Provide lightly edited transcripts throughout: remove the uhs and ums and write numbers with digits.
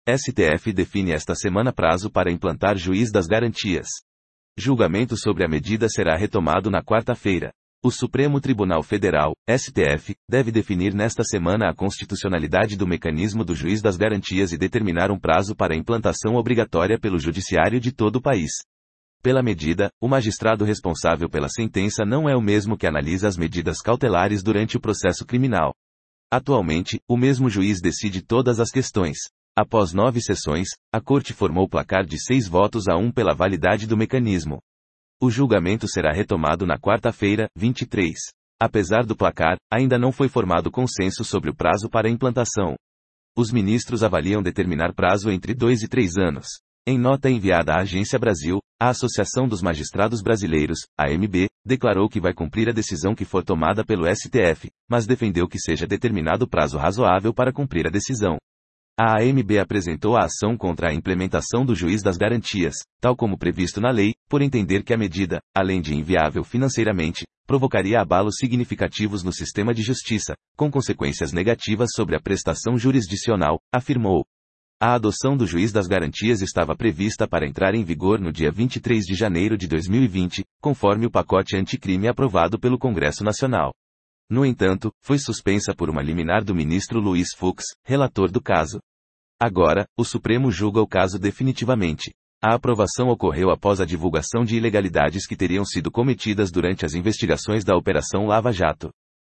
STF define esta semana prazo para implantar juiz das garantias. Julgamento sobre a medida será retomado na quarta-feira. O Supremo Tribunal Federal, STF, deve definir nesta semana a constitucionalidade do mecanismo do juiz das garantias e determinar um prazo para a implantação obrigatória pelo judiciário de todo o país. Pela medida, o magistrado responsável pela sentença não é o mesmo que analisa as medidas cautelares durante o processo criminal. Atualmente, o mesmo juiz decide todas as questões. Após 9 sessões, a Corte formou placar de 6-1 pela validade do mecanismo. O julgamento será retomado na quarta-feira, 23. Apesar do placar, ainda não foi formado consenso sobre o prazo para a implantação. Os ministros avaliam determinar prazo entre 2 e 3 anos. Em nota enviada à Agência Brasil, a Associação dos Magistrados Brasileiros, AMB, declarou que vai cumprir a decisão que for tomada pelo STF, mas defendeu que seja determinado prazo razoável para cumprir a decisão. A AMB apresentou a ação contra a implementação do juiz das garantias, tal como previsto na lei, por entender que a medida, além de inviável financeiramente, provocaria abalos significativos no sistema de justiça, com consequências negativas sobre a prestação jurisdicional, afirmou. A adoção do juiz das garantias estava prevista para entrar em vigor no dia 23 de janeiro de 2020, conforme o pacote anticrime aprovado pelo Congresso Nacional. No entanto, foi suspensa por uma liminar do ministro Luiz Fux, relator do caso. Agora, o Supremo julga o caso definitivamente. A aprovação ocorreu após a divulgação de ilegalidades que teriam sido cometidas durante as investigações da Operação Lava Jato.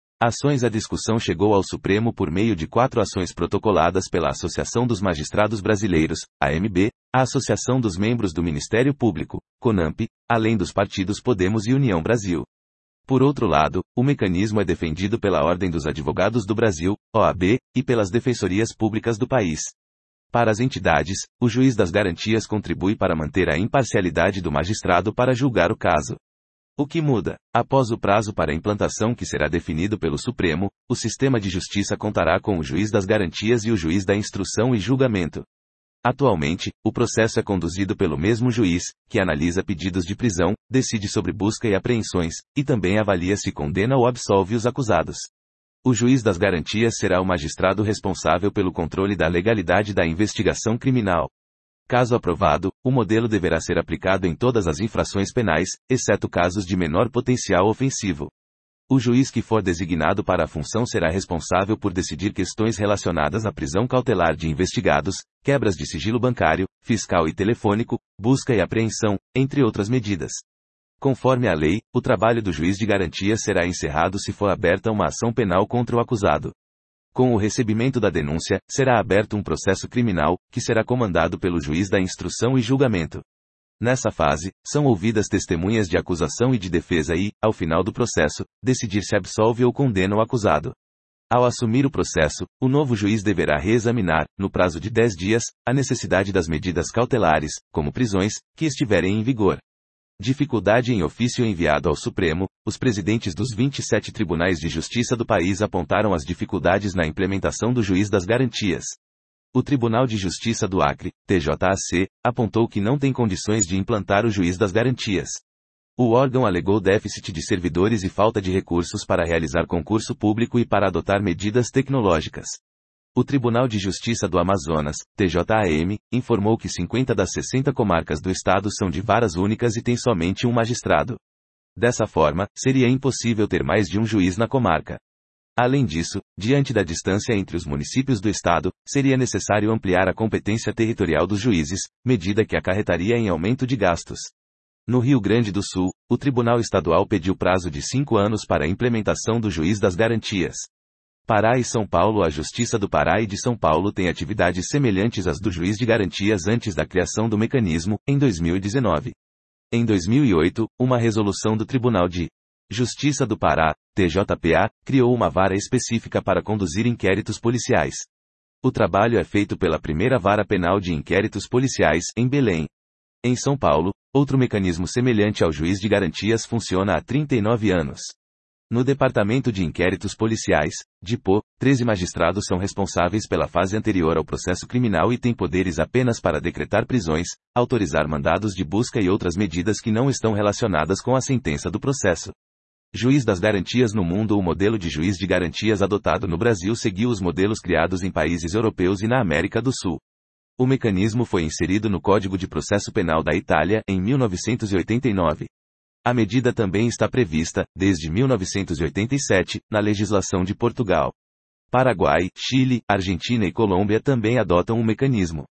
A discussão chegou ao Supremo por meio de 4 ações protocoladas pela Associação dos Magistrados Brasileiros, AMB, a Associação dos Membros do Ministério Público, CONAMP, além dos partidos Podemos e União Brasil. Por outro lado, o mecanismo é defendido pela Ordem dos Advogados do Brasil, OAB, e pelas defensorias públicas do país. Para as entidades, o juiz das garantias contribui para manter a imparcialidade do magistrado para julgar o caso. O que muda? Após o prazo para a implantação que será definido pelo Supremo, o sistema de justiça contará com o juiz das garantias e o juiz da instrução e julgamento. Atualmente, o processo é conduzido pelo mesmo juiz, que analisa pedidos de prisão, decide sobre busca e apreensões, e também avalia se condena ou absolve os acusados. O juiz das garantias será o magistrado responsável pelo controle da legalidade da investigação criminal. Caso aprovado, o modelo deverá ser aplicado em todas as infrações penais, exceto casos de menor potencial ofensivo. O juiz que for designado para a função será responsável por decidir questões relacionadas à prisão cautelar de investigados, quebras de sigilo bancário, fiscal e telefônico, busca e apreensão, entre outras medidas. Conforme a lei, o trabalho do juiz de garantia será encerrado se for aberta uma ação penal contra o acusado. Com o recebimento da denúncia, será aberto um processo criminal, que será comandado pelo juiz da instrução e julgamento. Nessa fase, são ouvidas testemunhas de acusação e de defesa e, ao final do processo, decidir se absolve ou condena o acusado. Ao assumir o processo, o novo juiz deverá reexaminar, no prazo de 10 dias, a necessidade das medidas cautelares, como prisões, que estiverem em vigor. Dificuldade em ofício enviado ao Supremo, os presidentes dos 27 tribunais de justiça do país apontaram as dificuldades na implementação do juiz das garantias. O Tribunal de Justiça do Acre, TJAC, apontou que não tem condições de implantar o juiz das garantias. O órgão alegou déficit de servidores e falta de recursos para realizar concurso público e para adotar medidas tecnológicas. O Tribunal de Justiça do Amazonas, TJAM, informou que 50 das 60 comarcas do estado são de varas únicas e tem somente um magistrado. Dessa forma, seria impossível ter mais de um juiz na comarca. Além disso, diante da distância entre os municípios do estado, seria necessário ampliar a competência territorial dos juízes, medida que acarretaria em aumento de gastos. No Rio Grande do Sul, o Tribunal Estadual pediu prazo de 5 anos para a implementação do juiz das garantias. Pará e São Paulo. A Justiça do Pará e de São Paulo tem atividades semelhantes às do juiz de garantias antes da criação do mecanismo, em 2019. Em 2008, uma resolução do Tribunal de Justiça do Pará, TJPA, criou uma vara específica para conduzir inquéritos policiais. O trabalho é feito pela primeira vara penal de inquéritos policiais, em Belém. Em São Paulo, outro mecanismo semelhante ao juiz de garantias funciona há 39 anos. No Departamento de Inquéritos Policiais, DIPO, 13 magistrados são responsáveis pela fase anterior ao processo criminal e têm poderes apenas para decretar prisões, autorizar mandados de busca e outras medidas que não estão relacionadas com a sentença do processo. Juiz das garantias no mundo. O modelo de juiz de garantias adotado no Brasil seguiu os modelos criados em países europeus e na América do Sul. O mecanismo foi inserido no Código de Processo Penal da Itália, em 1989. A medida também está prevista, desde 1987, na legislação de Portugal. Paraguai, Chile, Argentina e Colômbia também adotam o mecanismo.